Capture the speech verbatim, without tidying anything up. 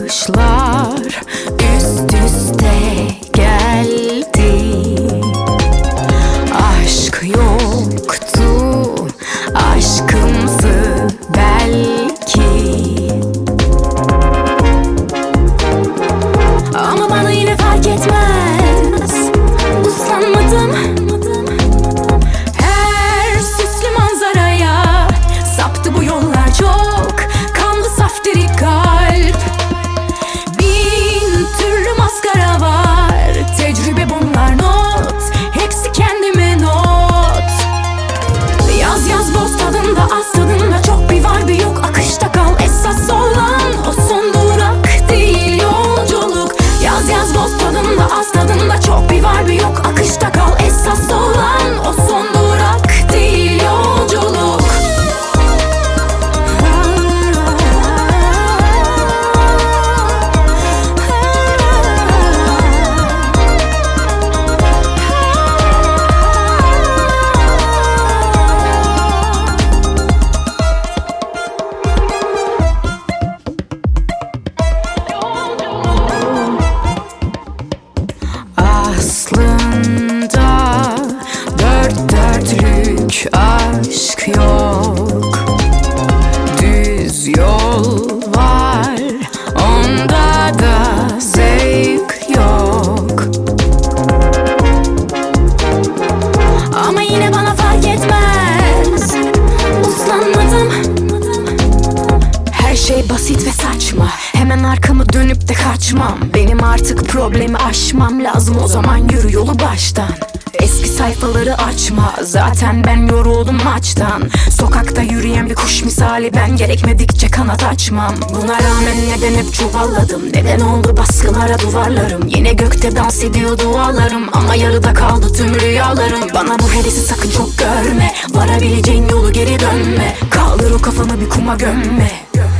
bakışlar üst üste geldi. Aşk yoktu, aşkımsı belki, ama bana yine fark etmez. Uslanmadım her süslü manzaraya. Saptı bu yollar çok, kanlı saf diri kalp. Bin türlü maskara var, tecrübe bunlar not, hepsi kendime not. Yaz yaz boz tadında, az tadında, çok bir var bir yok, akışta kal. Esas olan o son durak değil, yolculuk. Yaz yaz boz tadında, az tadında, çok bir var bir yok, akışta kal. Esas olan o son durak değil, yolculuk. Aslında dört dörtlük aşk yok, düz yol var, onda da zevk yok. Ama yine bana fark etmez, uslanmadım. Her şey basit ve saçma, hemen arkamı dönüp de kaçmam. Benim artık problemi aşmam lazım, o zaman yürü yolu baştan. Eski sayfaları açma, zaten ben yoruldum maçtan. Sokakta yürüyen bir kuş misali ben, gerekmedikçe kanat açmam. Buna rağmen neden hep çuvalladım, neden oldu baskılara duvarlarım? Yine gökte dans ediyor dualarım, ama yarıda kaldı tüm rüyalarım. Bana bu hevesi sakın çok görme, varabileceğin yolu geri dönme. Kaldır o kafanı bir kuma gömme.